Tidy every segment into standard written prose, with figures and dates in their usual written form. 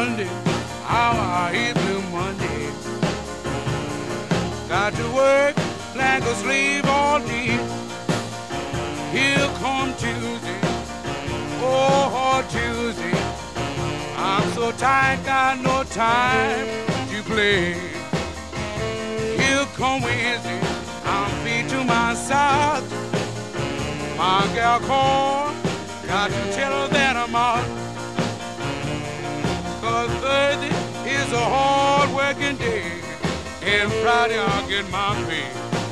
Sunday, how I hate Blue Monday. Got to work like a slave all day. Here come Tuesday, oh Tuesday. I'm so tired, got no time to play. Here come Wednesday, I'm beat to my side. My gal called, got to tell her that I'm out. 'Cause Thursday is a hard working day, and Friday I'll get my pay.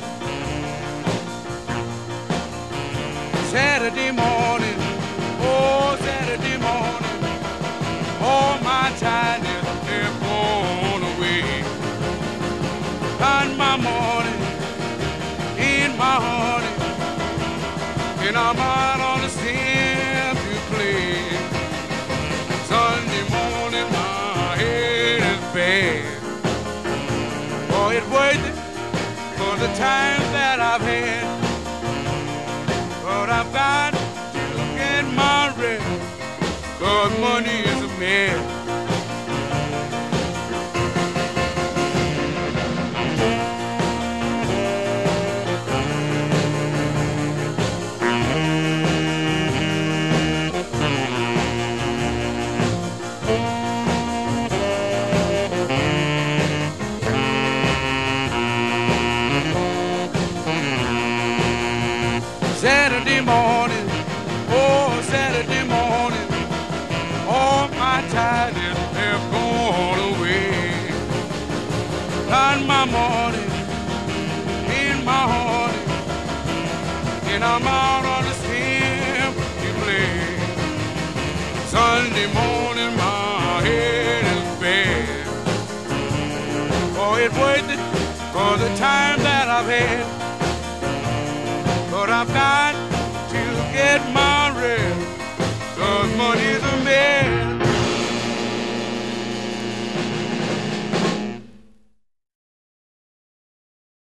Saturday morning, oh Saturday morning, all my tiredness they're gone away. And my morning, in my honey, and I'm out on the sand to play. Sunday morning, my head is bad. Oh, it's worth it for the time that I've had. But I've got to get my rest, 'cause money is a man. Saturday morning, oh Saturday morning, all my tiredness have gone away. On my morning, in my honey, and I'm out on the street to play. Sunday morning, my head is bad. Oh, it's worth it for the time that I've had. But I've got